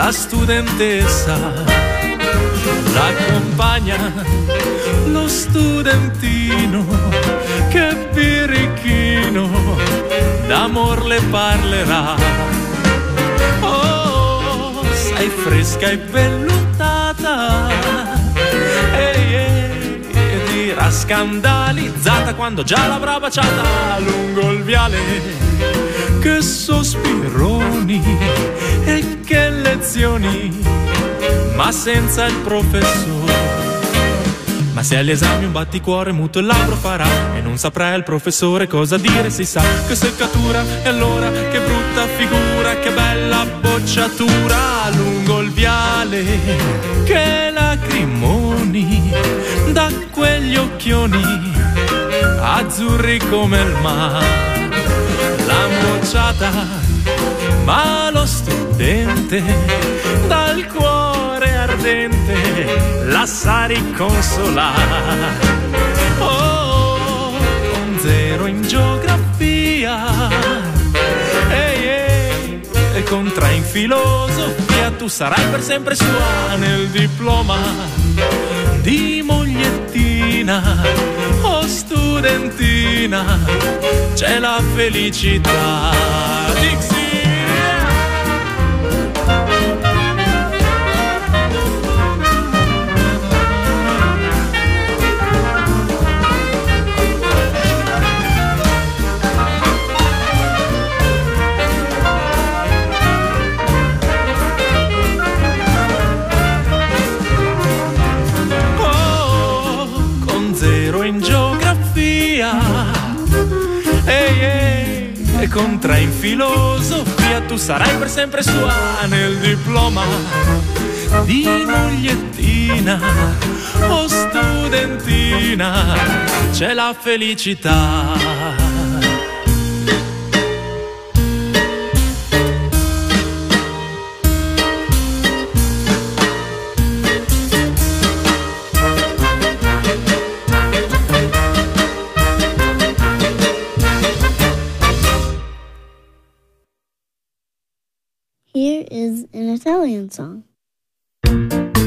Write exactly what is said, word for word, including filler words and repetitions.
la studentessa, la compagna, lo studentino, che birichino d'amor le parlerà. Oh, sei fresca e vellutata, ehi, ehi, e dirà scandalizzata quando già l'avrà baciata lungo il viale. Che sospironi e che lezioni, ma senza il professore. Ma se agli esami un batticuore muto il labbro farà e non saprà il professore cosa dire, si sa che seccatura. E allora che brutta figura, che bella bocciatura lungo il viale. Che lacrimoni da quegli occhioni azzurri come il mare. L'ha bocciata, ma lo studente dal cuore ardente la sa riconsolare. Oh, con zero in geografia, ehi, ehi, e con tre in filosofia, tu sarai per sempre sua nel diploma di mogliettina. Oh studentina, c'è la felicità. Dixie! Ehi, ehi, e con tre in filosofia, tu sarai per sempre sua nel diploma di mogliettina. Oh studentina, c'è la felicità. Here is an Italian song.